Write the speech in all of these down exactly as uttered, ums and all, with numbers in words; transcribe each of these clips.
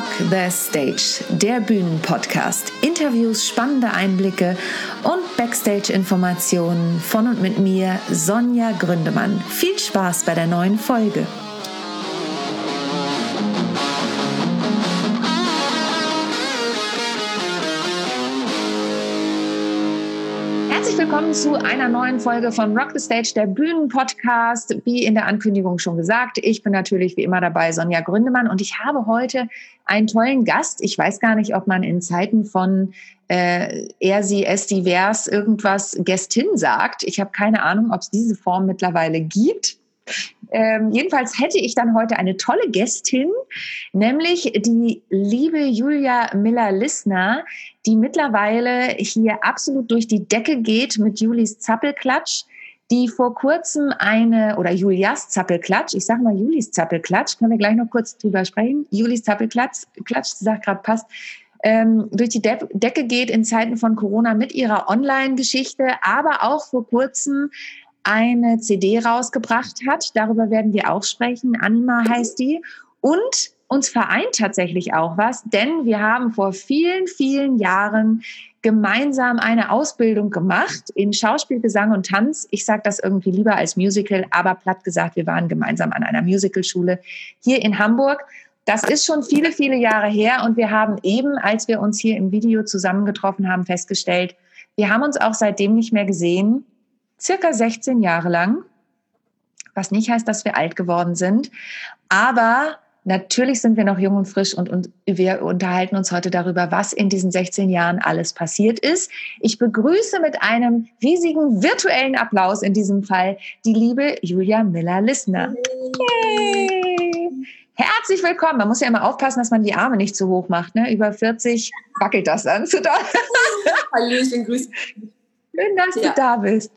Rock the Stage, der Bühnenpodcast. Interviews, spannende Einblicke und Backstage-Informationen von und mit mir, Sonja Gründemann. Viel Spaß bei der neuen Folge. Herzlich willkommen zu einer neuen Folge von Rock the Stage, der Bühnenpodcast. Wie in der Ankündigung schon gesagt, ich bin natürlich wie immer dabei, Sonja Gründemann, und ich habe heute einen tollen Gast. Ich weiß gar nicht, ob man in Zeiten von äh, er, sie, es, divers irgendwas Gästin sagt. Ich habe keine Ahnung, ob es diese Form mittlerweile gibt. Ähm, jedenfalls hätte ich dann heute eine tolle Gästin, nämlich die liebe Julia Miller-Lissner, die mittlerweile hier absolut durch die Decke geht mit Julis Zappelklatsch, die vor kurzem eine, oder Julias Zappelklatsch, ich sage mal Julis Zappelklatsch, können wir gleich noch kurz drüber sprechen, Julis Zappelklatsch, Klatsch, die sagt gerade passt, ähm, durch die De- Decke geht in Zeiten von Corona mit ihrer Online-Geschichte, aber auch vor kurzem eine C D rausgebracht hat. Darüber werden wir auch sprechen. Anima heißt die. Und uns vereint tatsächlich auch was, denn wir haben vor vielen, vielen Jahren gemeinsam eine Ausbildung gemacht in Schauspiel, Gesang und Tanz. Ich sage das irgendwie lieber als Musical, aber platt gesagt, wir waren gemeinsam an einer Musicalschule hier in Hamburg. Das ist schon viele, viele Jahre her, und wir haben eben, als wir uns hier im Video zusammengetroffen haben, festgestellt, wir haben uns auch seitdem nicht mehr gesehen. Circa sechzehn Jahre lang, was nicht heißt, dass wir alt geworden sind. Aber natürlich sind wir noch jung und frisch, und, und wir unterhalten uns heute darüber, was in diesen sechzehn Jahren alles passiert ist. Ich begrüße mit einem riesigen virtuellen Applaus in diesem Fall die liebe Julia Miller-Lissner. Yay! Herzlich willkommen. Man muss ja immer aufpassen, dass man die Arme nicht zu hoch macht. Ne? Über vierzig wackelt das dann zu doll. Hallöchen, grüß dich. Schön, dass ja. du da bist.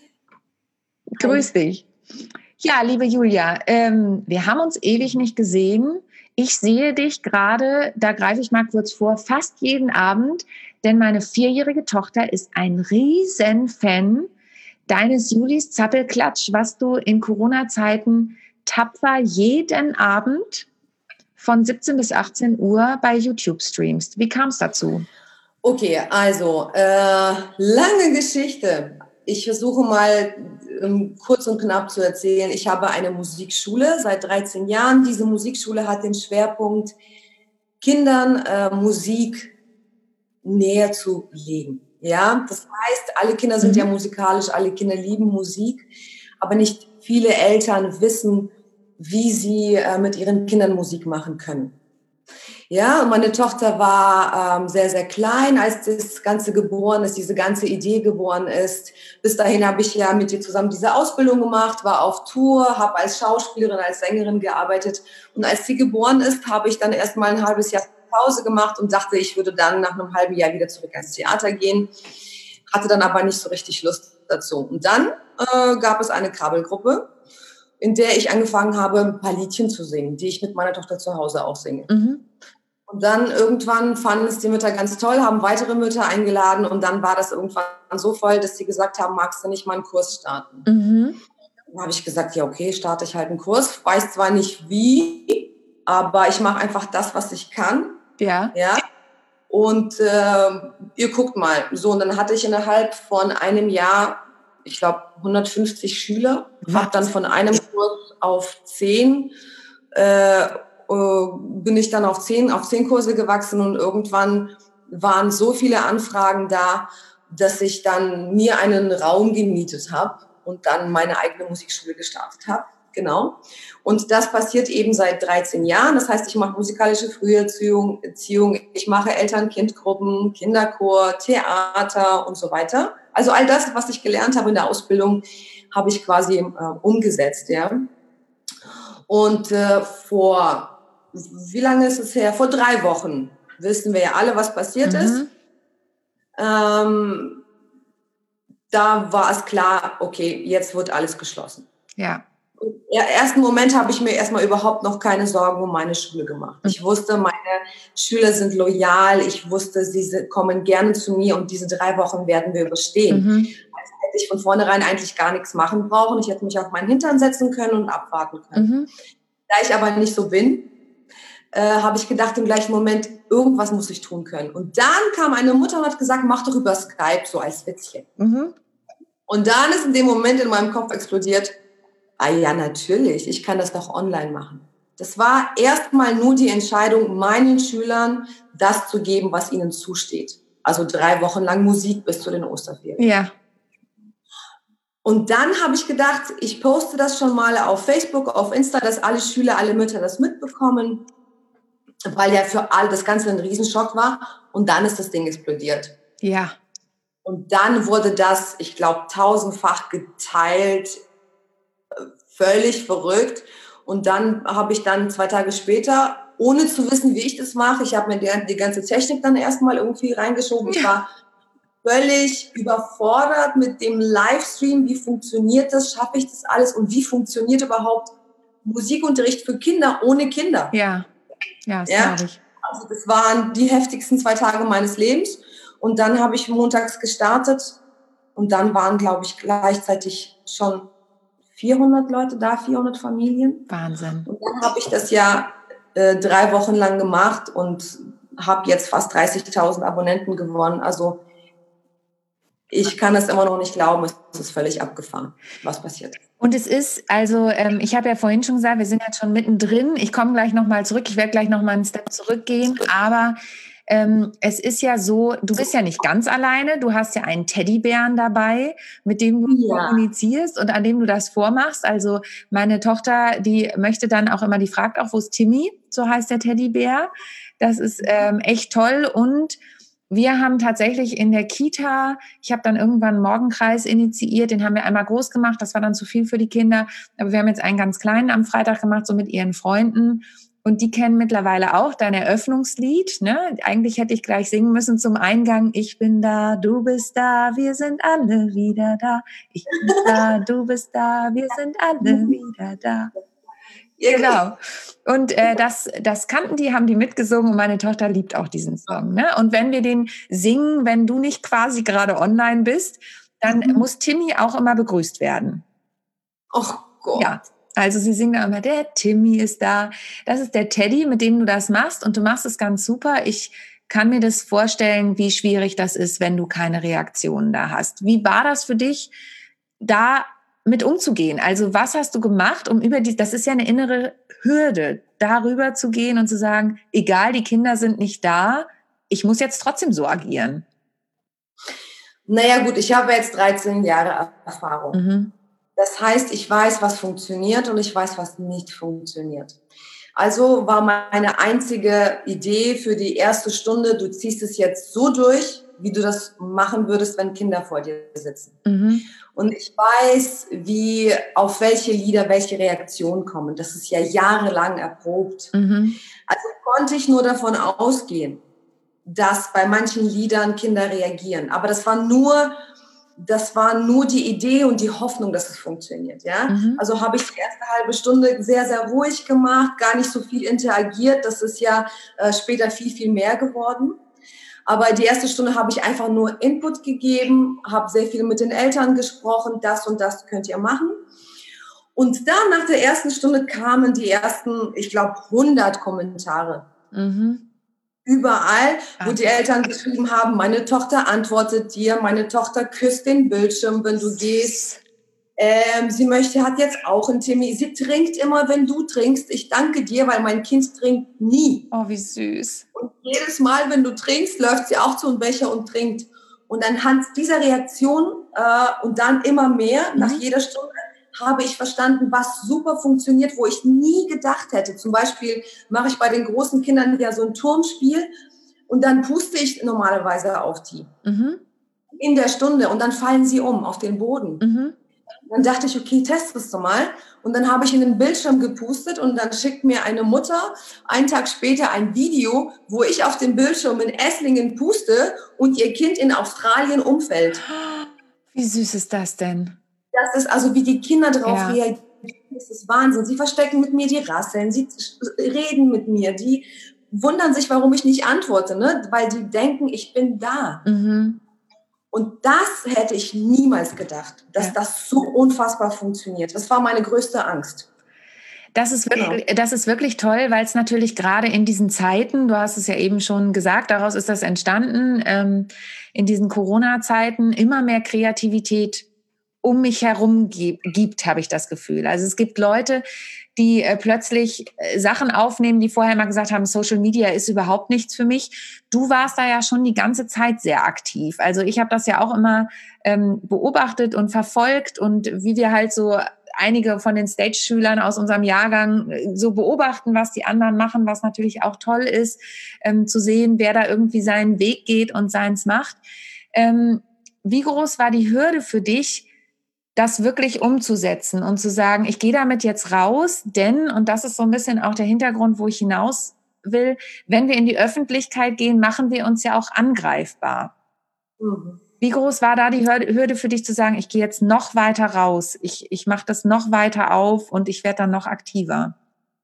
Grüß dich. Ja, liebe Julia, ähm, wir haben uns ewig nicht gesehen. Ich sehe dich gerade, da greife ich mal kurz vor, fast jeden Abend, denn meine vierjährige Tochter ist ein Riesenfan deines Julis Zappelklatsch, was du in Corona-Zeiten tapfer jeden Abend von siebzehn bis achtzehn Uhr bei YouTube streamst. Wie kam es dazu? Okay, also äh, lange Geschichte. Ich versuche mal ähm, kurz und knapp zu erzählen. Ich habe eine Musikschule seit dreizehn Jahren. Diese Musikschule hat den Schwerpunkt, Kindern äh, Musik näher zu legen. Ja, das heißt, alle Kinder sind mhm. ja musikalisch, alle Kinder lieben Musik, aber nicht viele Eltern wissen, wie sie äh, mit ihren Kindern Musik machen können. Ja, und meine Tochter war ähm, sehr, sehr klein, als das Ganze geboren ist, diese ganze Idee geboren ist. Bis dahin habe ich ja mit ihr zusammen diese Ausbildung gemacht, war auf Tour, habe als Schauspielerin, als Sängerin gearbeitet. Und als sie geboren ist, habe ich dann erst mal ein halbes Jahr Pause gemacht und dachte, ich würde dann nach einem halben Jahr wieder zurück ins Theater gehen. Hatte dann aber nicht so richtig Lust dazu. Und dann äh, gab es eine Krabbelgruppe, in der ich angefangen habe, ein paar Liedchen zu singen, die ich mit meiner Tochter zu Hause auch singe. Mhm. Und dann irgendwann fanden es die Mütter ganz toll, haben weitere Mütter eingeladen, und dann war das irgendwann so voll, dass sie gesagt haben, magst du nicht mal einen Kurs starten? Mhm. Dann habe ich gesagt, ja okay, starte ich halt einen Kurs. Weiß zwar nicht wie, aber ich mache einfach das, was ich kann. Ja. Ja. Und äh, ihr guckt mal. So, und dann hatte ich innerhalb von einem Jahr, ich glaube, hundertfünfzig Schüler. Habe dann von einem Kurs auf zehn äh, bin ich dann auf zehn, auf zehn Kurse gewachsen, und irgendwann waren so viele Anfragen da, dass ich dann mir einen Raum gemietet habe und dann meine eigene Musikschule gestartet habe. Genau. Und das passiert eben seit dreizehn Jahren. Das heißt, ich mache musikalische Früherziehung, Erziehung, ich mache Eltern-Kind-Gruppen, Kinderchor, Theater und so weiter. Also all das, was ich gelernt habe in der Ausbildung, habe ich quasi äh, umgesetzt, ja. Und äh, vor Wie lange ist es her? Vor drei Wochen wissen wir ja alle, was passiert mhm. ist. Ähm, da war es klar, okay, jetzt wird alles geschlossen. Ja. Im ersten Moment habe ich mir erstmal überhaupt noch keine Sorgen um meine Schule gemacht. Mhm. Ich wusste, meine Schüler sind loyal. Ich wusste, sie kommen gerne zu mir, und diese drei Wochen werden wir überstehen. Mhm. Also hätte ich von vornherein eigentlich gar nichts machen brauchen. Ich hätte mich auf meinen Hintern setzen können und abwarten können. Mhm. Da ich aber nicht so bin, äh, habe ich gedacht im gleichen Moment, irgendwas muss ich tun können. Und dann kam eine Mutter und hat gesagt, mach doch über Skype, so als Witzchen. Mhm. Und dann ist in dem Moment in meinem Kopf explodiert, ah ja, natürlich, ich kann das doch online machen. Das war erstmal nur die Entscheidung, meinen Schülern das zu geben, was ihnen zusteht. Also drei Wochen lang Musik bis zu den Osterferien. Ja. Und dann habe ich gedacht, ich poste das schon mal auf Facebook, auf Insta, dass alle Schüler, alle Mütter das mitbekommen, weil ja für alle das Ganze ein Riesenschock war. Und dann ist das Ding explodiert. Ja. Und dann wurde das, ich glaube, tausendfach geteilt, völlig verrückt. Und dann habe ich dann zwei Tage später, ohne zu wissen, wie ich das mache, ich habe mir die, die ganze Technik dann erstmal irgendwie reingeschoben. Ich war völlig überfordert mit dem Livestream. Wie funktioniert das? Schaffe ich das alles? Und wie funktioniert überhaupt Musikunterricht für Kinder ohne Kinder? Ja, ja, das ja? glaube ich. Also das waren die heftigsten zwei Tage meines Lebens. Und dann habe ich montags gestartet. Und dann waren, glaube ich, gleichzeitig schon vierhundert Leute da, vierhundert Familien. Wahnsinn. Und dann habe ich das ja äh, drei Wochen lang gemacht und habe jetzt fast dreißigtausend Abonnenten gewonnen. Also ich kann das immer noch nicht glauben. Es ist völlig abgefahren, was passiert. Und es ist, also ähm, ich habe ja vorhin schon gesagt, wir sind jetzt schon mittendrin. Ich komme gleich nochmal zurück. Ich werde gleich nochmal einen Step zurückgehen. Aber ähm, es ist ja so, du bist ja nicht ganz alleine. Du hast ja einen Teddybären dabei, mit dem du ja. kommunizierst und an dem du das vormachst. Also meine Tochter, die möchte dann auch immer, die fragt auch, wo ist Timmy? So heißt der Teddybär. Das ist ähm, echt toll. Und wir haben tatsächlich in der Kita, ich habe dann irgendwann einen Morgenkreis initiiert, den haben wir einmal groß gemacht, das war dann zu viel für die Kinder, aber wir haben jetzt einen ganz kleinen am Freitag gemacht, so mit ihren Freunden, und die kennen mittlerweile auch dein Eröffnungslied, ne? Eigentlich hätte ich gleich singen müssen zum Eingang, ich bin da, du bist da, wir sind alle wieder da, ich bin da, du bist da, wir sind alle wieder da. Genau. Und äh, das, das kannten die, haben die mitgesungen und meine Tochter liebt auch diesen Song. Ne? Und wenn wir den singen, wenn du nicht quasi gerade online bist, dann mhm. muss Timmy auch immer begrüßt werden. Ach Gott. Ja, also sie singen da immer, der Timmy ist da. Das ist der Teddy, mit dem du das machst und du machst es ganz super. Ich kann mir das vorstellen, wie schwierig das ist, wenn du keine Reaktionen da hast. Wie war das für dich, da mit umzugehen? Also was hast du gemacht, um über die, das ist ja eine innere Hürde, darüber zu gehen und zu sagen, egal, die Kinder sind nicht da, ich muss jetzt trotzdem so agieren. Naja gut, ich habe jetzt dreizehn Jahre Erfahrung. Mhm. Das heißt, ich weiß, was funktioniert und ich weiß, was nicht funktioniert. Also war meine einzige Idee für die erste Stunde, du ziehst es jetzt so durch, wie du das machen würdest, wenn Kinder vor dir sitzen. Mhm. Und ich weiß, wie, auf welche Lieder welche Reaktionen kommen. Das ist ja jahrelang erprobt. Mhm. Also konnte ich nur davon ausgehen, dass bei manchen Liedern Kinder reagieren. Aber das war nur, das war nur die Idee und die Hoffnung, dass es funktioniert. Ja? Mhm. Also habe ich die erste halbe Stunde sehr, sehr ruhig gemacht, gar nicht so viel interagiert. Das ist ja äh, später viel, viel mehr geworden. Aber die erste Stunde habe ich einfach nur Input gegeben, habe sehr viel mit den Eltern gesprochen, das und das könnt ihr machen. Und dann nach der ersten Stunde kamen die ersten, ich glaube, hundert Kommentare. Mhm. Überall, wo die Eltern geschrieben haben, meine Tochter antwortet dir, meine Tochter küsst den Bildschirm, wenn du gehst. Ähm, sie möchte, hat jetzt auch einen Timmy. Sie trinkt immer, wenn du trinkst. Ich danke dir, weil mein Kind trinkt nie. Oh, wie süß. Und jedes Mal, wenn du trinkst, läuft sie auch zu einem Becher und trinkt. Und anhand dieser Reaktion äh, und dann immer mehr, mhm. nach jeder Stunde, habe ich verstanden, was super funktioniert, wo ich nie gedacht hätte. Zum Beispiel mache ich bei den großen Kindern ja so ein Turmspiel und dann puste ich normalerweise auf die. Mhm. In der Stunde und dann fallen sie um auf den Boden. Mhm. Dann dachte ich, okay, test es doch mal. Und dann habe ich in den Bildschirm gepustet und dann schickt mir eine Mutter einen Tag später ein Video, wo ich auf dem Bildschirm in Esslingen puste und ihr Kind in Australien umfällt. Wie süß ist das denn? Das ist also, wie die Kinder drauf ja. reagieren. Das ist Wahnsinn. Sie verstecken mit mir die Rasseln, sie reden mit mir, die wundern sich, warum ich nicht antworte, ne? Weil die denken, ich bin da. Mhm. Und das hätte ich niemals gedacht, dass ja. das so unfassbar funktioniert. Das war meine größte Angst. Das ist wirklich, genau. Das ist wirklich toll, weil es natürlich gerade in diesen Zeiten, du hast es ja eben schon gesagt, daraus ist das entstanden, ähm, in diesen Corona-Zeiten immer mehr Kreativität um mich herum gibt, gibt habe ich das Gefühl. Also es gibt Leute, die äh, plötzlich äh, Sachen aufnehmen, die vorher mal gesagt haben, Social Media ist überhaupt nichts für mich. Du warst da ja schon die ganze Zeit sehr aktiv. Also ich habe das ja auch immer ähm, beobachtet und verfolgt und wie wir halt so einige von den Stage-Schülern aus unserem Jahrgang so beobachten, was die anderen machen, was natürlich auch toll ist, ähm, zu sehen, wer da irgendwie seinen Weg geht und seins macht. Ähm, wie groß war die Hürde für dich, das wirklich umzusetzen und zu sagen, ich gehe damit jetzt raus, denn, und das ist so ein bisschen auch der Hintergrund, wo ich hinaus will, wenn wir in die Öffentlichkeit gehen, machen wir uns ja auch angreifbar. Mhm. Wie groß war da die Hürde für dich zu sagen, ich gehe jetzt noch weiter raus, ich, ich mache das noch weiter auf und ich werde dann noch aktiver?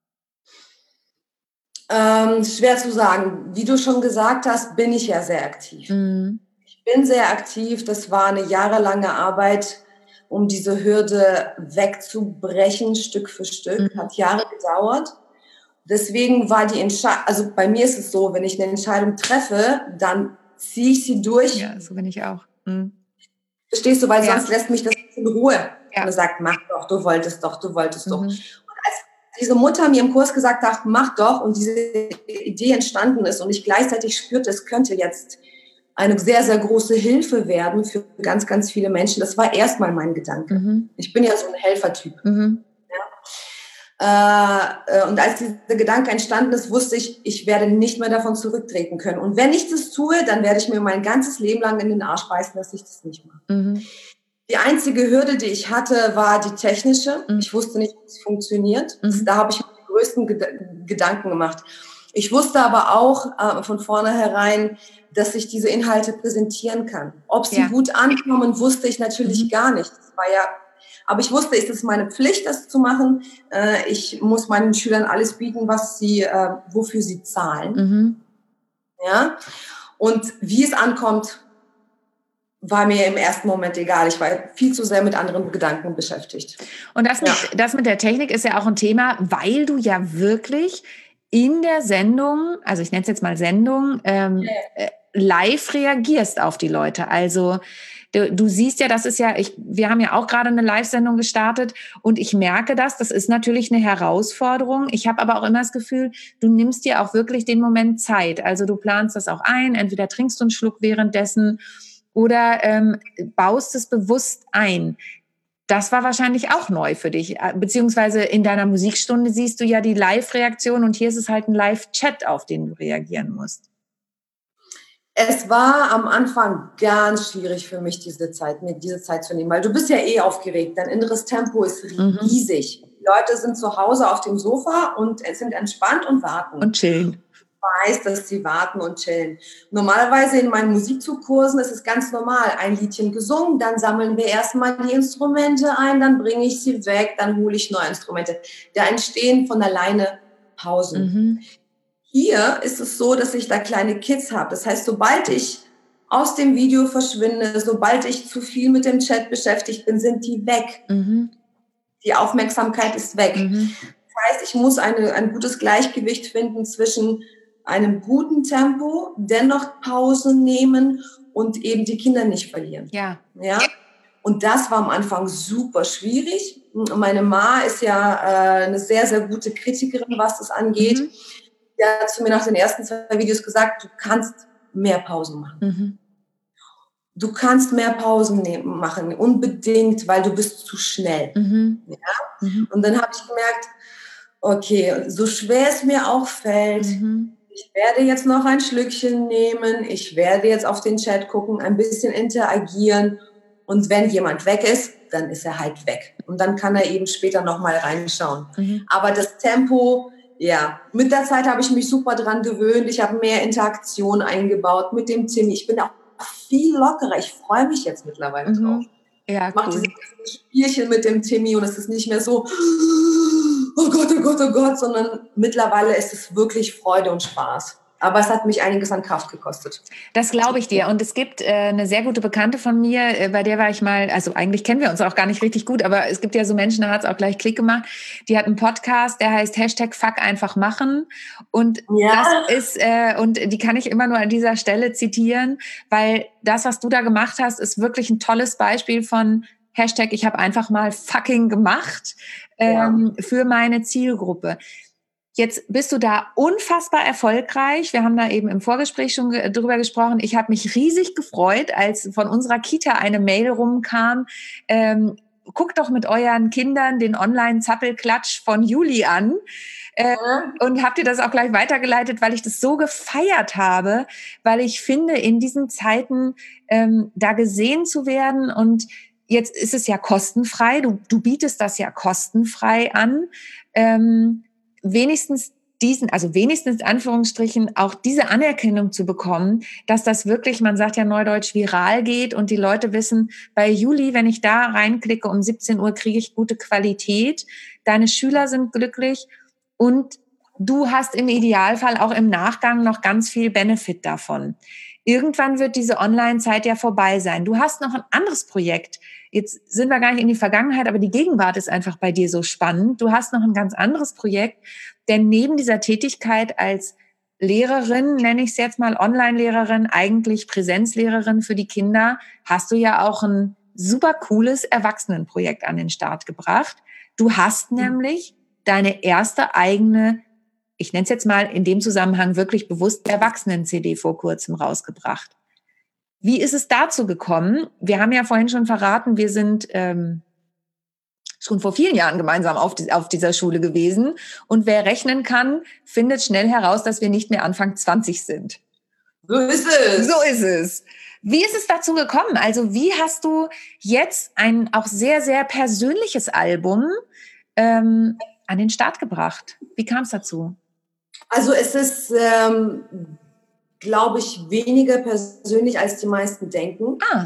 Ähm, schwer zu sagen. Wie du schon gesagt hast, bin ich ja sehr aktiv. Mhm. Ich bin sehr aktiv. Das war eine jahrelange Arbeit, um diese Hürde wegzubrechen, Stück für Stück. Mhm. Hat Jahre gedauert. Deswegen war die Entscheidung, also bei mir ist es so, wenn ich eine Entscheidung treffe, dann ziehe ich sie durch. Ja, so bin ich auch. Mhm. Verstehst du, weil ja. sonst lässt mich das in Ruhe. Ja. Und er sagt, mach doch, du wolltest doch, du wolltest mhm. doch. Und als diese Mutter mir im Kurs gesagt hat, mach doch, und diese Idee entstanden ist und ich gleichzeitig spürte, es könnte jetzt eine sehr, sehr große Hilfe werden für ganz, ganz viele Menschen. Das war erstmal mein Gedanke. Mhm. Ich bin ja so ein Helfertyp. Mhm. Ja. Äh, und als dieser Gedanke entstanden ist, wusste ich, ich werde nicht mehr davon zurücktreten können. Und wenn ich das tue, dann werde ich mir mein ganzes Leben lang in den Arsch beißen, dass ich das nicht mache. Mhm. Die einzige Hürde, die ich hatte, war die technische. Mhm. Ich wusste nicht, wie es funktioniert. Mhm. Da habe ich mir die größten Ged- Gedanken gemacht. Ich wusste aber auch äh, von vornherein, dass ich diese Inhalte präsentieren kann. Ob sie ja. gut ankommen, wusste ich natürlich mhm. gar nicht. Das war ja, aber ich wusste, es ist meine Pflicht, das zu machen. Äh, ich muss meinen Schülern alles bieten, was sie, äh, wofür sie zahlen. Mhm. Ja. Und wie es ankommt, war mir im ersten Moment egal. Ich war viel zu sehr mit anderen Gedanken beschäftigt. Und das mit, ja. das mit der Technik ist ja auch ein Thema, weil du ja wirklich in der Sendung, also ich nenne es jetzt mal Sendung, ähm, ja. live reagierst auf die Leute. Also du, du siehst ja, das ist ja, ich, wir haben ja auch gerade eine Live-Sendung gestartet und ich merke das, das ist natürlich eine Herausforderung. Ich habe aber auch immer das Gefühl, du nimmst dir auch wirklich den Moment Zeit. Also du planst das auch ein, entweder trinkst du einen Schluck währenddessen oder ähm, baust es bewusst ein. Das war wahrscheinlich auch neu für dich, beziehungsweise in deiner Musikstunde siehst du ja die Live-Reaktion und hier ist es halt ein Live-Chat, auf den du reagieren musst. Es war am Anfang ganz schwierig für mich, diese Zeit, mir diese Zeit zu nehmen, weil du bist ja eh aufgeregt, dein inneres Tempo ist riesig. Mhm. Die Leute sind zu Hause auf dem Sofa und sind entspannt und warten. Und chillen. Weiß, dass sie warten und chillen. Normalerweise in meinen Musikzugkursen ist es ganz normal. Ein Liedchen gesungen, dann sammeln wir erstmal die Instrumente ein, dann bringe ich sie weg, dann hole ich neue Instrumente. Da entstehen von alleine Pausen. Mhm. Hier ist es so, dass ich da kleine Kids habe. Das heißt, sobald ich aus dem Video verschwinde, sobald ich zu viel mit dem Chat beschäftigt bin, sind die weg. Mhm. Die Aufmerksamkeit ist weg. Mhm. Das heißt, ich muss eine, ein gutes Gleichgewicht finden zwischen einem guten Tempo, dennoch Pausen nehmen und eben die Kinder nicht verlieren. Ja. Ja. Und das war am Anfang super schwierig. Meine Ma ist ja äh, eine sehr, sehr gute Kritikerin, was das angeht. Mhm. Die hat zu mir nach den ersten zwei Videos gesagt, du kannst mehr Pausen machen. Mhm. Du kannst mehr Pausen nehmen, machen, unbedingt, weil du bist zu schnell. Mhm. Ja? Mhm. Und dann habe ich gemerkt, okay, so schwer es mir auch fällt, mhm. ich werde jetzt noch ein Schlückchen nehmen, ich werde jetzt auf den Chat gucken, ein bisschen interagieren und wenn jemand weg ist, dann ist er halt weg. Und dann kann er eben später nochmal reinschauen. Mhm. Aber das Tempo, ja, mit der Zeit habe ich mich super dran gewöhnt, ich habe mehr Interaktion eingebaut mit dem Timmy, ich bin auch viel lockerer, ich freue mich jetzt mittlerweile mhm. drauf. Ja, ich mache cool. diese Spielchen mit dem Timmy und es ist nicht mehr so oh Gott, oh Gott, oh Gott, sondern mittlerweile ist es wirklich Freude und Spaß. Aber es hat mich einiges an Kraft gekostet. Das glaube ich dir. Und es gibt äh, eine sehr gute Bekannte von mir, äh, bei der war ich mal, also eigentlich kennen wir uns auch gar nicht richtig gut, aber es gibt ja so Menschen, da hat es auch gleich Klick gemacht. Die hat einen Podcast, der heißt Hashtag Fuck einfach machen. Und ja. das ist, äh, und die kann ich immer nur an dieser Stelle zitieren, weil das, was du da gemacht hast, ist wirklich ein tolles Beispiel von Hashtag ich habe einfach mal fucking gemacht ähm, ja. für meine Zielgruppe. Jetzt bist du da unfassbar erfolgreich. Wir haben da eben im Vorgespräch schon ge- drüber gesprochen. Ich habe mich riesig gefreut, als von unserer Kita eine Mail rumkam. Ähm, guckt doch mit euren Kindern den Online-Zappelklatsch von Juli an. Äh, ja. Und habt ihr das auch gleich weitergeleitet, weil ich das so gefeiert habe, weil ich finde, in diesen Zeiten ähm, da gesehen zu werden und jetzt ist es ja kostenfrei. Du, du bietest das ja kostenfrei an. Ähm, wenigstens diesen, also wenigstens in Anführungsstrichen auch diese Anerkennung zu bekommen, dass das wirklich, man sagt ja neudeutsch, viral geht und die Leute wissen, bei Juli, wenn ich da reinklicke, um siebzehn Uhr kriege ich gute Qualität, deine Schüler sind glücklich und du hast im Idealfall auch im Nachgang noch ganz viel Benefit davon. Irgendwann wird diese Online-Zeit ja vorbei sein. Du hast noch ein anderes Projekt. Jetzt sind wir gar nicht in die Vergangenheit, aber die Gegenwart ist einfach bei dir so spannend. Du hast noch ein ganz anderes Projekt, denn neben dieser Tätigkeit als Lehrerin, nenne ich es jetzt mal Online-Lehrerin, eigentlich Präsenzlehrerin für die Kinder, hast du ja auch ein super cooles Erwachsenenprojekt an den Start gebracht. Du hast nämlich deine erste eigene, ich nenne es jetzt mal in dem Zusammenhang wirklich bewusst Erwachsenen-C D vor kurzem rausgebracht. Wie ist es dazu gekommen? Wir haben ja vorhin schon verraten, wir sind ähm, schon vor vielen Jahren gemeinsam auf, die, auf dieser Schule gewesen. Und wer rechnen kann, findet schnell heraus, dass wir nicht mehr Anfang zwanzig sind. So ist es. So ist es. Wie ist es dazu gekommen? Also wie hast du jetzt ein auch sehr, sehr persönliches Album ähm, an den Start gebracht? Wie kam es dazu? Also es ist... Ähm glaube ich, weniger persönlich, als die meisten denken. Ah.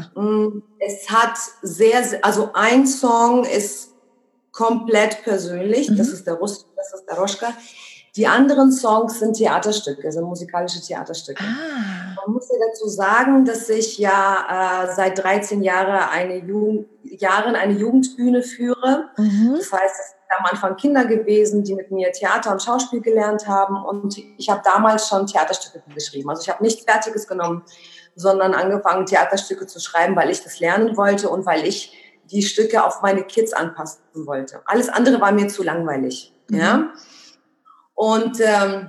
Es hat sehr, also ein Song ist komplett persönlich, mhm. das ist der Russ, das ist der Roschka. Die anderen Songs sind Theaterstücke, sind musikalische Theaterstücke. Ah. Man muss ja dazu sagen, dass ich ja äh, seit dreizehn Jahre eine Jugend, Jahren eine Jugendbühne führe. Mhm. Das heißt, es sind am Anfang Kinder gewesen, die mit mir Theater und Schauspiel gelernt haben. Und ich habe damals schon Theaterstücke geschrieben. Also ich habe nichts Fertiges genommen, sondern angefangen, Theaterstücke zu schreiben, weil ich das lernen wollte und weil ich die Stücke auf meine Kids anpassen wollte. Alles andere war mir zu langweilig. Mhm. Ja? Und ähm,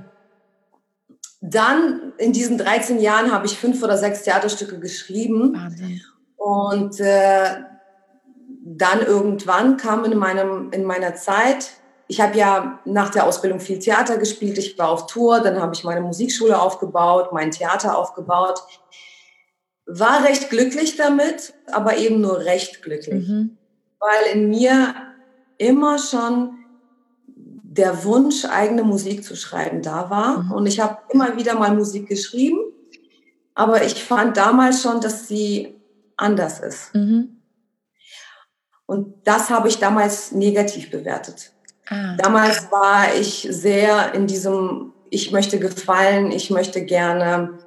dann in diesen dreizehn Jahren habe ich fünf oder sechs Theaterstücke geschrieben. Wahnsinn. Und äh, dann irgendwann kam in, meinem, in meiner Zeit, ich habe ja nach der Ausbildung viel Theater gespielt, ich war auf Tour, dann habe ich meine Musikschule aufgebaut, mein Theater aufgebaut. War recht glücklich damit, aber eben nur recht glücklich. Mhm. Weil in mir immer schon der Wunsch, eigene Musik zu schreiben, da war. Mhm. Und ich habe immer wieder mal Musik geschrieben, aber ich fand damals schon, dass sie anders ist. Mhm. Und das habe ich damals negativ bewertet. Ah. Damals war ich sehr in diesem, ich möchte gefallen, ich möchte gerne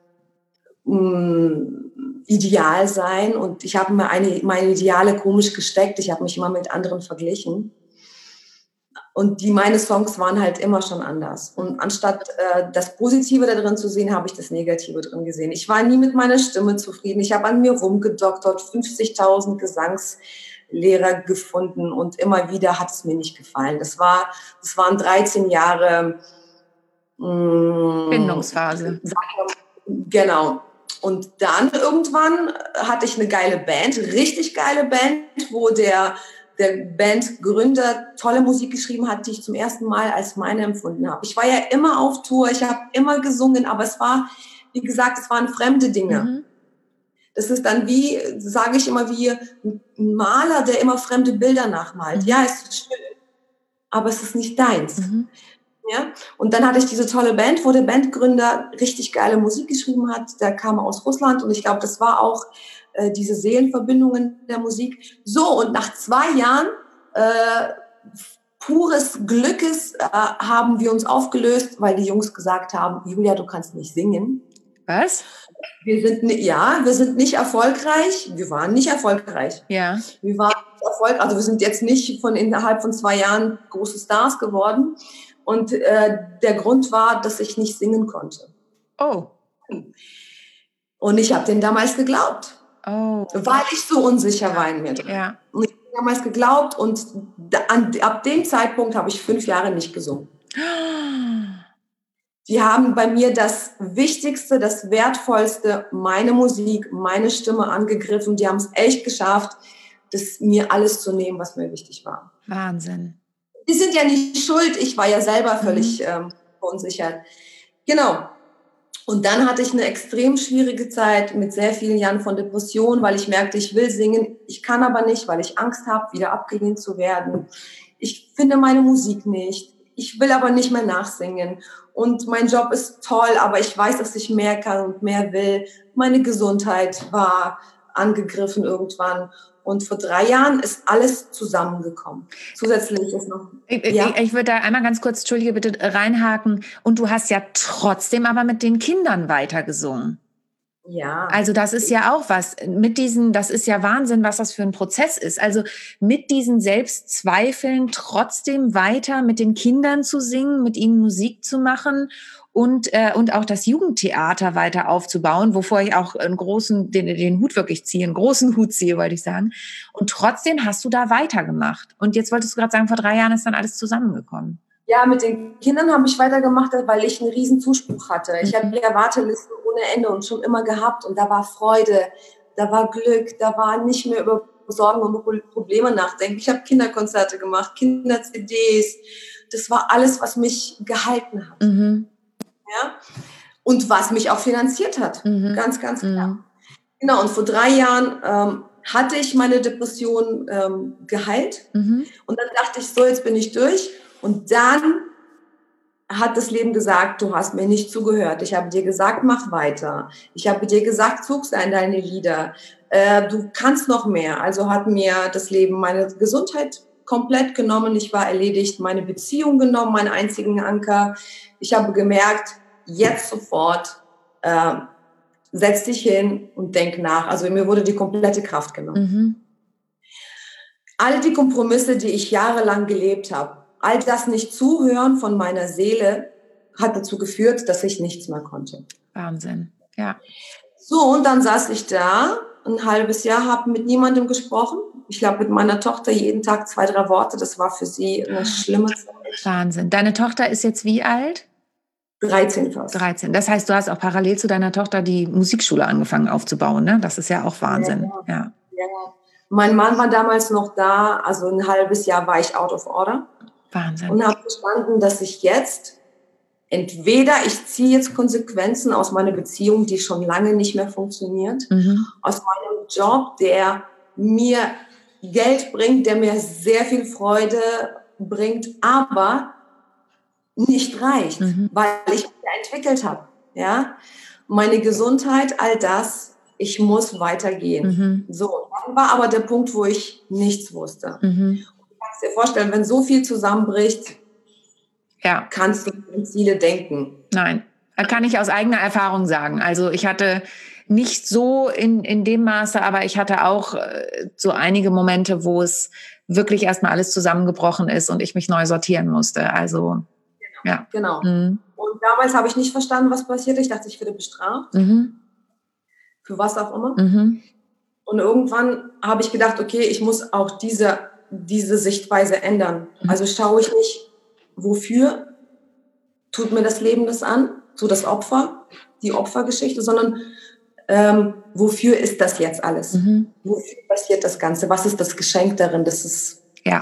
mh, ideal sein. Und ich habe mir eine, meine Ideale komisch gesteckt. Ich habe mich immer mit anderen verglichen. Und die, meine Songs waren halt immer schon anders. Und anstatt äh, das Positive da drin zu sehen, habe ich das Negative drin gesehen. Ich war nie mit meiner Stimme zufrieden. Ich habe an mir rumgedoktert, fünfzigtausend Gesangslehrer gefunden und immer wieder hat es mir nicht gefallen. Das war, das waren dreizehn Jahre mh, Bindungsphase. Genau. Und dann irgendwann hatte ich eine geile Band, richtig geile Band, wo der der Bandgründer tolle Musik geschrieben hat, die ich zum ersten Mal als meine empfunden habe. Ich war ja immer auf Tour, ich habe immer gesungen, aber es war, wie gesagt, es waren fremde Dinge. Mhm. Das ist dann wie, sage ich immer, wie ein Maler, der immer fremde Bilder nachmalt. Mhm. Ja, es ist schön, aber es ist nicht deins. Mhm. Ja? Und dann hatte ich diese tolle Band, wo der Bandgründer richtig geile Musik geschrieben hat. Der kam aus Russland und ich glaube, das war auch äh, diese Seelenverbindungen der Musik. So, und nach zwei Jahren äh, pures Glückes äh, haben wir uns aufgelöst, weil die Jungs gesagt haben, Julia, du kannst nicht singen. Was? Wir sind, ja, wir sind nicht erfolgreich. Wir waren nicht erfolgreich. Ja. Wir waren nicht erfolgreich. Also wir sind jetzt nicht von innerhalb von zwei Jahren große Stars geworden. Und äh, der Grund war, dass ich nicht singen konnte. Oh. Und ich habe denen damals geglaubt. Oh. Weil ich so unsicher ja. war in mir drin. Ja. Und ich habe damals geglaubt und da, an, ab dem Zeitpunkt habe ich fünf Jahre nicht gesungen. Die haben bei mir das Wichtigste, das Wertvollste, meine Musik, meine Stimme angegriffen. Die haben es echt geschafft, das mir alles zu nehmen, was mir wichtig war. Wahnsinn. Die sind ja nicht schuld. Ich war ja selber völlig mhm. ähm, verunsichert. Genau. Und dann hatte ich eine extrem schwierige Zeit mit sehr vielen Jahren von Depression, weil ich merkte, ich will singen, ich kann aber nicht, weil ich Angst habe, wieder abgelehnt zu werden. Ich finde meine Musik nicht. Ich will aber nicht mehr nachsingen. Und mein Job ist toll, aber ich weiß, dass ich mehr kann und mehr will. Meine Gesundheit war angegriffen irgendwann. Und vor drei Jahren ist alles zusammengekommen. Zusätzlich ist noch... Ich, ja. ich, ich würde da einmal ganz kurz, Entschuldige, bitte reinhaken. Und du hast ja trotzdem aber mit den Kindern weitergesungen. Ja. Also das ist ja auch was, mit diesen, das ist ja Wahnsinn, was das für ein Prozess ist. Also mit diesen Selbstzweifeln trotzdem weiter mit den Kindern zu singen, mit ihnen Musik zu machen und äh, und auch das Jugendtheater weiter aufzubauen, wovor ich auch einen großen, den, den Hut wirklich ziehe, einen großen Hut ziehe, wollte ich sagen. Und trotzdem hast du da weitergemacht. Und jetzt wolltest du gerade sagen, vor drei Jahren ist dann alles zusammengekommen. Ja, mit den Kindern habe ich weitergemacht, weil ich einen riesen Zuspruch hatte. Ich mhm. habe ja Wartelisten ohne Ende und schon immer gehabt. Und da war Freude, da war Glück, da war nicht mehr über Sorgen und Probleme nachdenken. Ich habe Kinderkonzerte gemacht, Kinder-C Ds. Das war alles, was mich gehalten hat. Mhm. Ja? Und was mich auch finanziert hat. Mhm. Ganz, ganz klar. Mhm. Genau, und vor drei Jahren ähm, hatte ich meine Depression ähm, geheilt. Mhm. Und dann dachte ich, so, jetzt bin ich durch. Und dann hat das Leben gesagt, du hast mir nicht zugehört. Ich habe dir gesagt, mach weiter. Ich habe dir gesagt, zug sei in deine Lieder. Äh, du kannst noch mehr. Also hat mir das Leben meine Gesundheit komplett genommen. Ich war erledigt, meine Beziehung genommen, meinen einzigen Anker. Ich habe gemerkt, jetzt sofort äh, setz dich hin und denk nach. Also mir wurde die komplette Kraft genommen. Mhm. All die Kompromisse, die ich jahrelang gelebt habe, all das Nicht-Zuhören von meiner Seele hat dazu geführt, dass ich nichts mehr konnte. Wahnsinn, ja. So, und dann saß ich da, ein halbes Jahr, habe mit niemandem gesprochen. Ich glaube, mit meiner Tochter jeden Tag zwei, drei Worte. Das war für sie eine schlimme Zeit. Wahnsinn. Deine Tochter ist jetzt wie alt? dreizehn fast. dreizehn. Das heißt, du hast auch parallel zu deiner Tochter die Musikschule angefangen aufzubauen, ne? Das ist ja auch Wahnsinn. Ja, ja. ja. Mein Mann war damals noch da, also ein halbes Jahr war ich out of order. Wahnsinn. Und habe verstanden, dass ich jetzt entweder ich ziehe jetzt Konsequenzen aus meiner Beziehung, die schon lange nicht mehr funktioniert, mhm. aus meinem Job, der mir Geld bringt, der mir sehr viel Freude bringt, aber nicht reicht, mhm. weil ich mich entwickelt habe. Ja? Meine Gesundheit, all das, ich muss weitergehen. Mhm. So, dann war aber der Punkt, wo ich nichts wusste. Mhm. Du kannst dir vorstellen, wenn so viel zusammenbricht, ja. kannst du an Ziele denken. Nein, kann ich aus eigener Erfahrung sagen. Also ich hatte nicht so in, in dem Maße, aber ich hatte auch äh, so einige Momente, wo es wirklich erstmal alles zusammengebrochen ist und ich mich neu sortieren musste. Also, genau. ja. Genau. Mhm. Und damals habe ich nicht verstanden, was passiert. Ich dachte, ich werde bestraft. Mhm. Für was auch immer. Mhm. Und irgendwann habe ich gedacht, okay, ich muss auch diese, diese Sichtweise ändern. Mhm. Also schaue ich nicht, wofür tut mir das Leben das an, so das Opfer, die Opfergeschichte, sondern ähm, wofür ist das jetzt alles? Mhm. Wofür passiert das Ganze? Was ist das Geschenk darin? Das ist ja.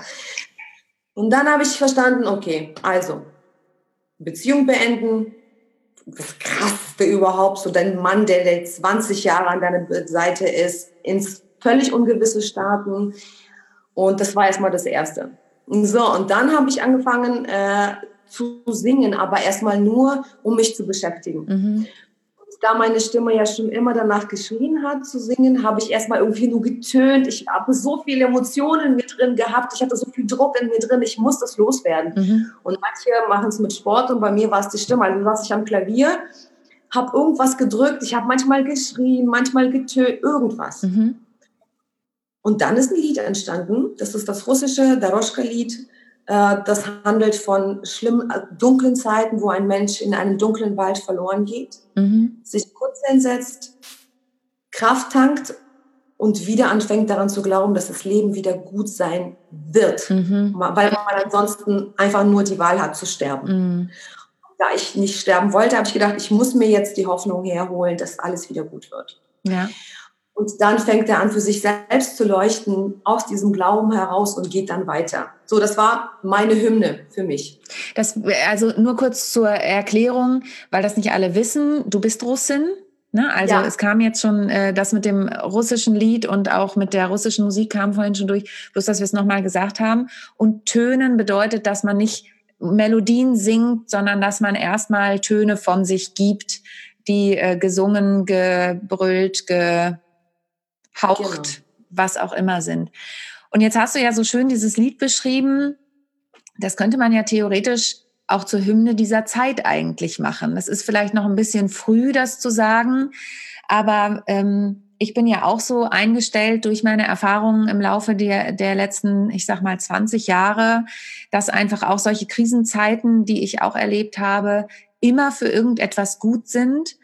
Und dann habe ich verstanden, okay, also Beziehung beenden, das Krasseste überhaupt, so dein Mann, der, der zwanzig Jahre an deiner Seite ist, ins völlig Ungewisse starten. Und das war erstmal das Erste. So, und dann habe ich angefangen äh, zu singen, aber erstmal nur, um mich zu beschäftigen. Mhm. da meine Stimme ja schon immer danach geschrien hat zu singen, habe ich erstmal irgendwie nur getönt. Ich habe so viele Emotionen in mir drin gehabt. Ich hatte so viel Druck in mir drin. Ich muss das loswerden. Mhm. Und manche machen es mit Sport und bei mir war es die Stimme. Also saß ich am Klavier, habe irgendwas gedrückt. Ich habe manchmal geschrien, manchmal getönt, irgendwas. Mhm. Und dann ist ein Lied entstanden. Das ist das russische Doroschka-Lied. Das handelt von schlimmen, dunklen Zeiten, wo ein Mensch in einem dunklen Wald verloren geht, mhm. sich kurz hinsetzt, Kraft tankt und wieder anfängt daran zu glauben, dass das Leben wieder gut sein wird, mhm. weil man ansonsten einfach nur die Wahl hat zu sterben. Mhm. Da ich nicht sterben wollte, habe ich gedacht, ich muss mir jetzt die Hoffnung herholen, dass alles wieder gut wird. Ja. Und dann fängt er an, für sich selbst zu leuchten, aus diesem Glauben heraus und geht dann weiter. So, das war meine Hymne für mich. Das, also nur kurz zur Erklärung, weil das nicht alle wissen. Du bist Russin, ne? Also ja. Es kam jetzt schon äh, das mit dem russischen Lied und auch mit der russischen Musik kam vorhin schon durch, bloß dass wir es nochmal gesagt haben. Und Tönen bedeutet, dass man nicht Melodien singt, sondern dass man erstmal Töne von sich gibt, die äh, gesungen, gebrüllt, ge haucht, genau. was auch immer sind. Und jetzt hast du ja so schön dieses Lied beschrieben, das könnte man ja theoretisch auch zur Hymne dieser Zeit eigentlich machen. Das ist vielleicht noch ein bisschen früh, das zu sagen, aber ähm, ich bin ja auch so eingestellt durch meine Erfahrungen im Laufe der, der letzten, ich sag mal, zwanzig Jahre, dass einfach auch solche Krisenzeiten, die ich auch erlebt habe, immer für irgendetwas gut sind.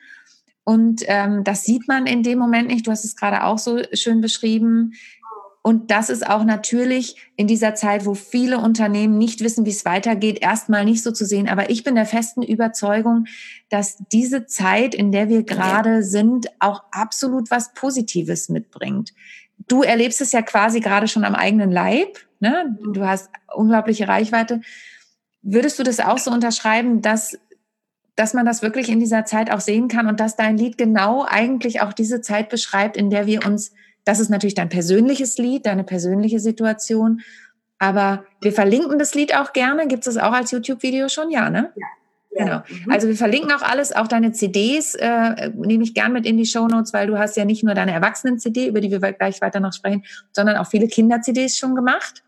Und ähm, das sieht man in dem Moment nicht. Du hast es gerade auch so schön beschrieben. Und das ist auch natürlich in dieser Zeit, wo viele Unternehmen nicht wissen, wie es weitergeht, erstmal nicht so zu sehen. Aber ich bin der festen Überzeugung, dass diese Zeit, in der wir gerade sind, auch absolut was Positives mitbringt. Du erlebst es ja quasi gerade schon am eigenen Leib, ne? Du hast unglaubliche Reichweite. Würdest du das auch so unterschreiben, dass dass man das wirklich in dieser Zeit auch sehen kann und dass dein Lied genau eigentlich auch diese Zeit beschreibt, in der wir uns, das ist natürlich dein persönliches Lied, deine persönliche Situation, aber wir verlinken das Lied auch gerne. Gibt es das auch als YouTube-Video schon? Ja, ne? Ja. Genau. Mhm. Also wir verlinken auch alles, auch deine C Ds äh, nehme ich gern mit in die Shownotes, weil du hast ja nicht nur deine Erwachsenen-C D, über die wir gleich weiter noch sprechen, sondern auch viele Kinder-C Ds schon gemacht,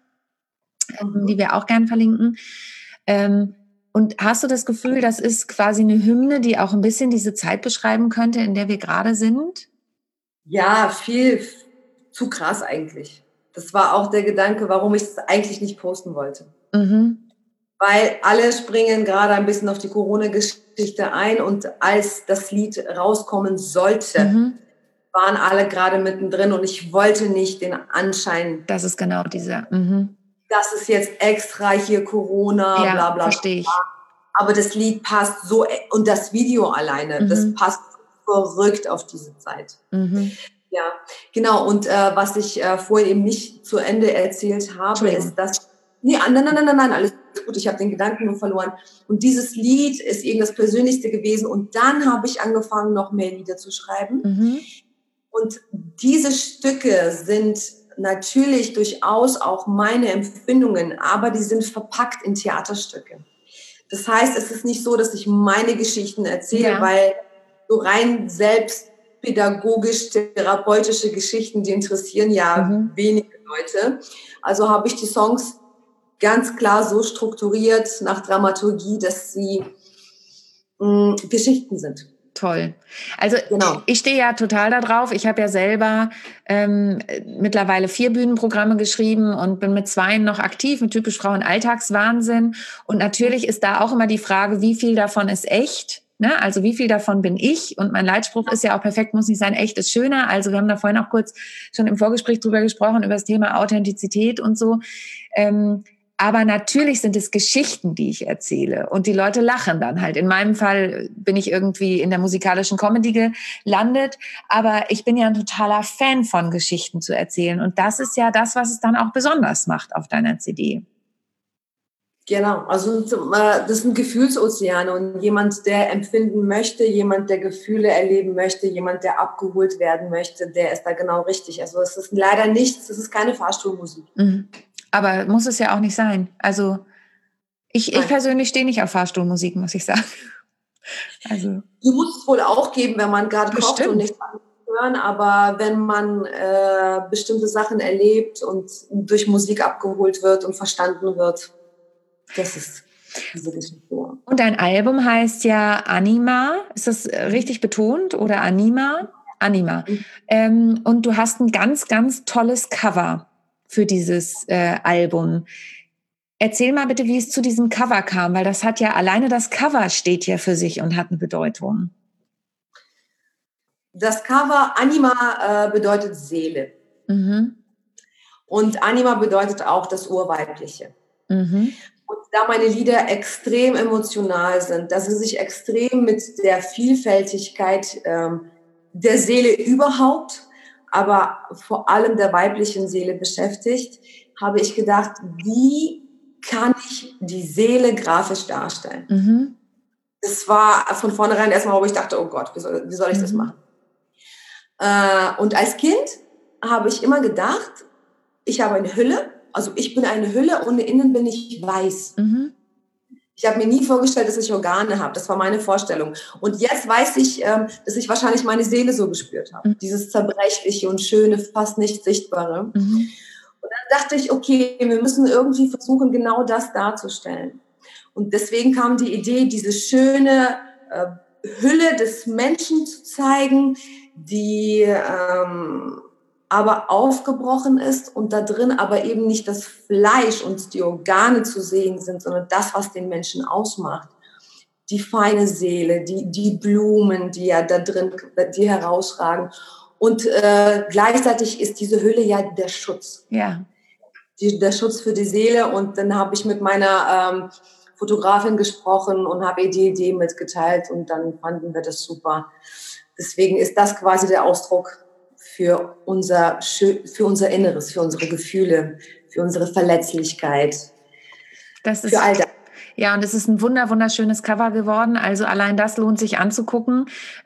mhm. die wir auch gern verlinken. Ähm, Und hast du das Gefühl, das ist quasi eine Hymne, die auch ein bisschen diese Zeit beschreiben könnte, in der wir gerade sind? Ja, viel zu krass eigentlich. Das war auch der Gedanke, warum ich es eigentlich nicht posten wollte. Mhm. Weil alle springen gerade ein bisschen auf die Corona-Geschichte ein und als das Lied rauskommen sollte, mhm. waren alle gerade mittendrin und ich wollte nicht den Anschein. Das ist genau dieser. Mhm. Das ist jetzt extra hier Corona, ja, bla bla. Verstehe ich. Aber das Lied passt so, und das Video alleine, mhm. das passt verrückt auf diese Zeit. Mhm. Ja, genau. Und äh, was ich äh, vorhin eben nicht zu Ende erzählt habe, ist, dass, nee, nein, nein, nein, nein, nein, alles gut, ich habe den Gedanken nur verloren. Und dieses Lied ist eben das Persönlichste gewesen. Und dann habe ich angefangen, noch mehr Lieder zu schreiben. Mhm. Und diese Stücke sind natürlich durchaus auch meine Empfindungen, aber die sind verpackt in Theaterstücke. Das heißt, es ist nicht so, dass ich meine Geschichten erzähle, ja. weil so rein selbstpädagogisch, therapeutische Geschichten, die interessieren ja mhm. wenige Leute. Also habe ich die Songs ganz klar so strukturiert nach Dramaturgie, dass sie mh, Geschichten sind. Toll. Also genau. Ich stehe ja total da drauf. Ich habe ja selber ähm, mittlerweile vier Bühnenprogramme geschrieben und bin mit zweien noch aktiv, mit Typisch Frauen Alltagswahnsinn. Und natürlich ist da auch immer die Frage, wie viel davon ist echt? Ne? Also wie viel davon bin ich? Und mein Leitspruch ist ja auch, perfekt muss nicht sein, echt ist schöner. Also wir haben da vorhin auch kurz schon im Vorgespräch drüber gesprochen, über das Thema Authentizität und so. Ähm, Aber natürlich sind es Geschichten, die ich erzähle. Und die Leute lachen dann halt. In meinem Fall bin ich irgendwie in der musikalischen Comedy gelandet. Aber ich bin ja ein totaler Fan von Geschichten zu erzählen. Und das ist ja das, was es dann auch besonders macht auf deiner C D. Genau. Also das sind Gefühlsozeane. Und jemand, der empfinden möchte, jemand, der Gefühle erleben möchte, jemand, der abgeholt werden möchte, der ist da genau richtig. Also es ist leider nichts, es ist keine Fahrstuhlmusik. Mhm. Aber muss es ja auch nicht sein. Also ich, ich persönlich stehe nicht auf Fahrstuhlmusik, muss ich sagen. Also. Die muss es wohl auch geben, wenn man gerade kocht und nichts anderes hören, aber wenn man äh, bestimmte Sachen erlebt und durch Musik abgeholt wird und verstanden wird, das ist diese Geschichte. Und dein Album heißt ja Anima, ist das richtig betont oder Anima? Anima. Mhm. Ähm, und du hast ein ganz, ganz tolles Cover für dieses äh, Album. Erzähl mal bitte, wie es zu diesem Cover kam, weil das hat ja, alleine das Cover steht ja für sich und hat eine Bedeutung. Das Cover Anima äh, bedeutet Seele. Mhm. Und Anima bedeutet auch das Urweibliche. Mhm. Und da meine Lieder extrem emotional sind, dass sie sich extrem mit der Vielfältigkeit ähm, der Seele überhaupt, aber vor allem der weiblichen Seele beschäftigt, habe ich gedacht, wie kann ich die Seele grafisch darstellen? Mhm. Das war von vornherein erstmal, wo ich dachte, oh Gott, wie soll, wie soll ich mhm. das machen? Und als Kind habe ich immer gedacht, ich habe eine Hülle, also ich bin eine Hülle und innen bin ich weiß. Mhm. Ich habe mir nie vorgestellt, dass ich Organe habe. Das war meine Vorstellung. Und jetzt weiß ich, dass ich wahrscheinlich meine Seele so gespürt habe. Mhm. Dieses Zerbrechliche und Schöne, fast nicht Sichtbare. Mhm. Und dann dachte ich, okay, wir müssen irgendwie versuchen, genau das darzustellen. Und deswegen kam die Idee, diese schöne äh, Hülle des Menschen zu zeigen, die ähm, aber aufgebrochen ist und da drin aber eben nicht das Fleisch und die Organe zu sehen sind, sondern das, was den Menschen ausmacht. Die feine Seele, die, die Blumen, die ja da drin, die herausragen. Und äh, gleichzeitig ist diese Hülle ja der Schutz. Ja. Die, der Schutz für die Seele. Und dann habe ich mit meiner ähm, Fotografin gesprochen und habe ihr die Idee mitgeteilt und dann fanden wir das super. Deswegen ist das quasi der Ausdruck für unser, für unser Inneres, für unsere Gefühle, für unsere Verletzlichkeit, das ist, für all das. Ja, und es ist ein wunder, wunderschönes Cover geworden. Also allein das lohnt sich anzugucken.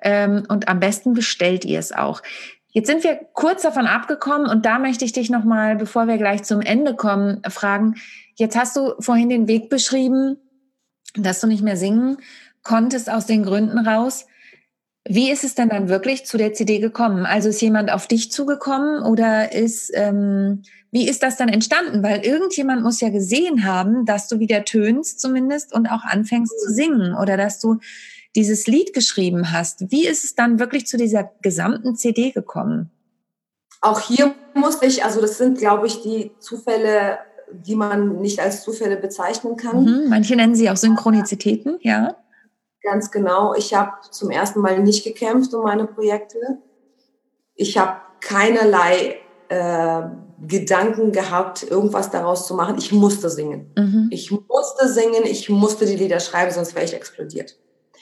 Und am besten bestellt ihr es auch. Jetzt sind wir kurz davon abgekommen und da möchte ich dich nochmal, bevor wir gleich zum Ende kommen, fragen. Jetzt hast du vorhin den Weg beschrieben, dass du nicht mehr singen konntest aus den Gründen raus. Wie ist es denn dann wirklich zu der C D gekommen? Also ist jemand auf dich zugekommen oder ist, ähm, wie ist das dann entstanden? Weil irgendjemand muss ja gesehen haben, dass du wieder tönst zumindest und auch anfängst zu singen oder dass du dieses Lied geschrieben hast. Wie ist es dann wirklich zu dieser gesamten C D gekommen? Auch hier musste ich, also das sind, glaube ich, die Zufälle, die man nicht als Zufälle bezeichnen kann. Mhm, manche nennen sie auch Synchronizitäten, ja. Ganz genau. Ich habe zum ersten Mal nicht gekämpft um meine Projekte. Ich habe keinerlei äh, Gedanken gehabt, irgendwas daraus zu machen. Ich musste singen. Mhm. Ich musste singen, ich musste die Lieder schreiben, sonst wäre ich explodiert.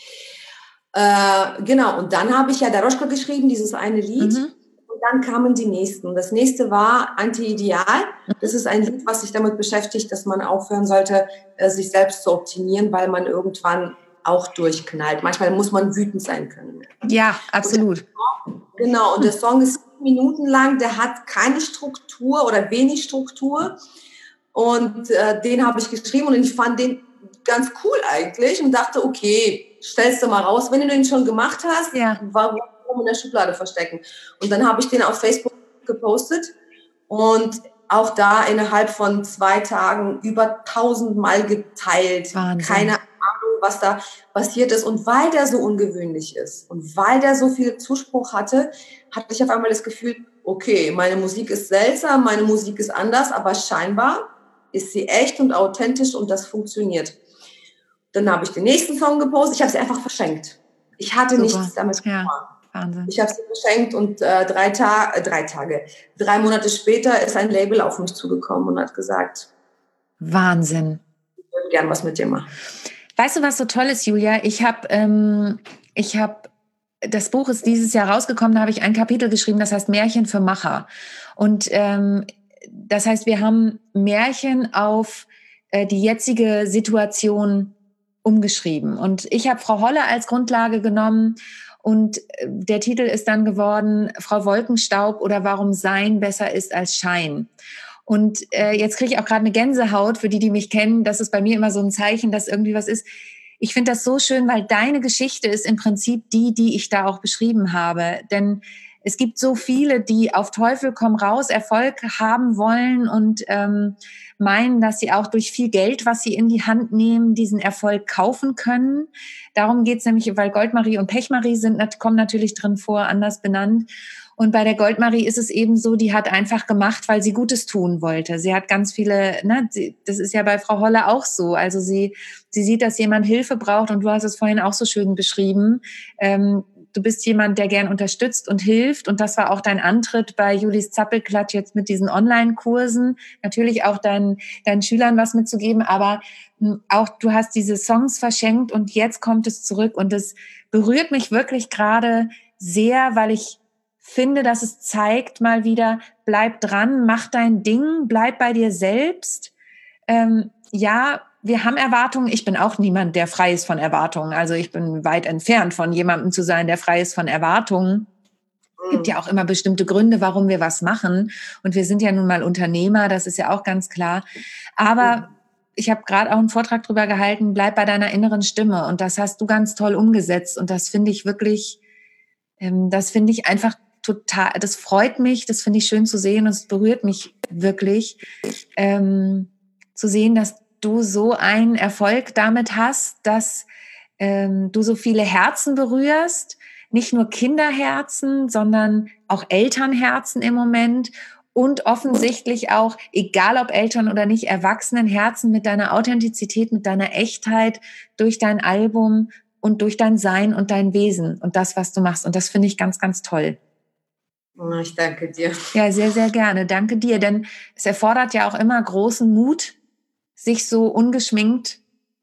Äh, genau, und dann habe ich ja Daroschka geschrieben, dieses eine Lied. Mhm. Und dann kamen die nächsten. Das nächste war Anti-Ideal. Das ist ein Lied, was sich damit beschäftigt, dass man aufhören sollte, äh, sich selbst zu optimieren, weil man irgendwann auch durchknallt. Manchmal muss man wütend sein können. Ja, absolut. Und Song, genau, und der Song ist Minuten lang, der hat keine Struktur oder wenig Struktur. Und äh, den habe ich geschrieben und ich fand den ganz cool eigentlich und dachte, okay, stellst du mal raus, wenn du den schon gemacht hast, ja. warum in der Schublade verstecken? Und dann habe ich den auf Facebook gepostet und auch da innerhalb von zwei Tagen über tausendmal geteilt. Wahnsinn. Keine Ahnung, was da passiert ist. Und weil der so ungewöhnlich ist und weil der so viel Zuspruch hatte, hatte ich auf einmal das Gefühl, okay, meine Musik ist seltsam, meine Musik ist anders, aber scheinbar ist sie echt und authentisch und das funktioniert. Dann habe ich den nächsten Song gepostet. Ich habe sie einfach verschenkt. Ich hatte Super. nichts damit ja. getan. Wahnsinn. Ich habe sie verschenkt und äh, drei, Ta- äh, drei Tage, drei Monate später ist ein Label auf mich zugekommen und hat gesagt, Wahnsinn. Ich würde gern was mit dir machen. Weißt du, was so toll ist, Julia? Ich habe, ähm, ich habe, das Buch ist dieses Jahr rausgekommen, da habe ich ein Kapitel geschrieben, das heißt Märchen für Macher. Und ähm, das heißt, wir haben Märchen auf äh, die jetzige Situation umgeschrieben. Und ich habe Frau Holle als Grundlage genommen und der Titel ist dann geworden, Frau Wolkenstaub oder warum Sein besser ist als Schein. Und äh, jetzt kriege ich auch gerade eine Gänsehaut, für die, die mich kennen, das ist bei mir immer so ein Zeichen, dass irgendwie was ist. ich finde das so schön, weil deine Geschichte ist im Prinzip die, die ich da auch beschrieben habe. Denn es gibt so viele, die auf Teufel komm raus Erfolg haben wollen und ähm, meinen, dass sie auch durch viel Geld, was sie in die Hand nehmen, diesen Erfolg kaufen können. Darum geht's nämlich, weil Goldmarie und Pechmarie sind, kommen natürlich drin vor, anders benannt. Und bei der Goldmarie ist es eben so, die hat einfach gemacht, weil sie Gutes tun wollte. Sie hat ganz viele, ne, das ist ja bei Frau Holle auch so. Also sie, sie sieht, dass jemand Hilfe braucht und du hast es vorhin auch so schön beschrieben. Ähm, du bist jemand, der gern unterstützt und hilft und das war auch dein Antritt bei Julis Zappelklatsch jetzt mit diesen Online-Kursen. Natürlich auch deinen, deinen Schülern was mitzugeben, aber auch du hast diese Songs verschenkt und jetzt kommt es zurück und es berührt mich wirklich gerade sehr, weil ich finde, dass es zeigt mal wieder, bleib dran, mach dein Ding, bleib bei dir selbst. Ähm, ja, wir haben Erwartungen. Ich bin auch niemand, der frei ist von Erwartungen. Also ich bin weit entfernt von jemandem zu sein, der frei ist von Erwartungen. Es gibt ja auch immer bestimmte Gründe, warum wir was machen. Und wir sind ja nun mal Unternehmer, das ist ja auch ganz klar. Aber ich habe gerade auch einen Vortrag drüber gehalten, bleib bei deiner inneren Stimme. Und das hast du ganz toll umgesetzt. Und das finde ich wirklich, ähm, das finde ich einfach total, das freut mich, das finde ich schön zu sehen und es berührt mich wirklich, ähm, zu sehen, dass du so einen Erfolg damit hast, dass ähm, du so viele Herzen berührst, nicht nur Kinderherzen, sondern auch Elternherzen im Moment und offensichtlich auch, egal ob Eltern oder nicht, Erwachsenenherzen mit deiner Authentizität, mit deiner Echtheit durch dein Album und durch dein Sein und dein Wesen und das, was du machst. Und das finde ich ganz, ganz toll. Ich danke dir. Ja, sehr, sehr gerne. Danke dir, denn es erfordert ja auch immer großen Mut, sich so ungeschminkt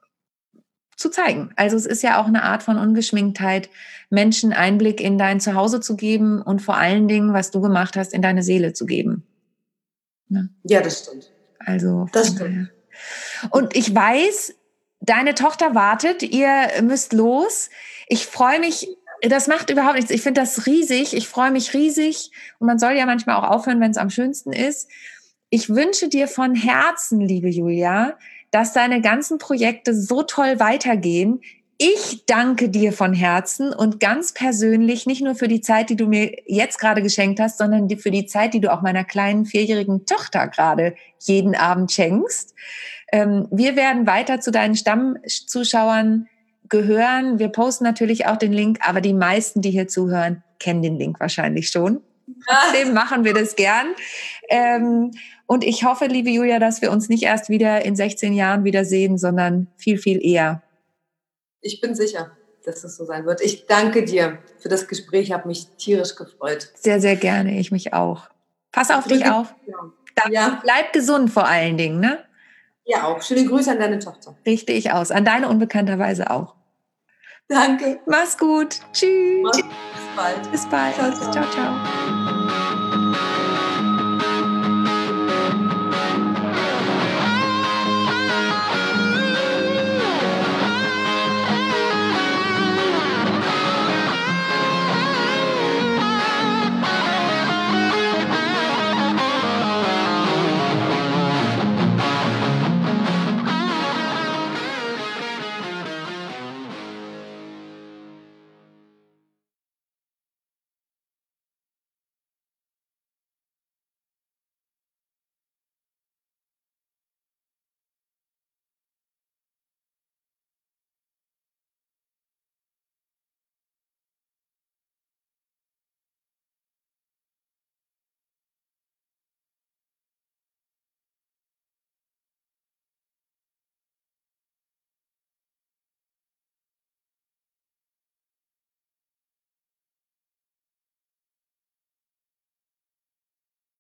zu zeigen. Also es ist ja auch eine Art von Ungeschminktheit, Menschen Einblick in dein Zuhause zu geben und vor allen Dingen, was du gemacht hast, in deine Seele zu geben. Ne? Ja, das stimmt. Also, das stimmt. Und ich weiß, deine Tochter wartet, ihr müsst los. Ich freue mich. Das macht überhaupt nichts. Ich finde das riesig. Ich freue mich riesig. Und man soll ja manchmal auch aufhören, wenn es am schönsten ist. Ich wünsche dir von Herzen, liebe Julia, dass deine ganzen Projekte so toll weitergehen. Ich danke dir von Herzen und ganz persönlich, nicht nur für die Zeit, die du mir jetzt gerade geschenkt hast, sondern für die Zeit, die du auch meiner kleinen vierjährigen Tochter gerade jeden Abend schenkst. Wir werden weiter zu deinen Stammzuschauern gehören. Wir posten natürlich auch den Link, aber die meisten, die hier zuhören, kennen den Link wahrscheinlich schon. Trotzdem machen wir das gern. Ähm, und ich hoffe, liebe Julia, dass wir uns nicht erst wieder in sechzehn Jahren wiedersehen, sondern viel, viel eher. Ich bin sicher, dass es so sein wird. Ich danke dir für das Gespräch. Ich habe mich tierisch gefreut. Sehr, sehr gerne. Ich mich auch. Pass auf dich auf. Ja. Bleib gesund vor allen Dingen, ne? Ja, auch. Schöne Grüße an deine Tochter. Richte ich aus. An deine unbekannterweise auch. Danke. Mach's gut. Tschüss. Mach's. Bis bald. Bis bald. Ciao, ciao. Ciao, ciao.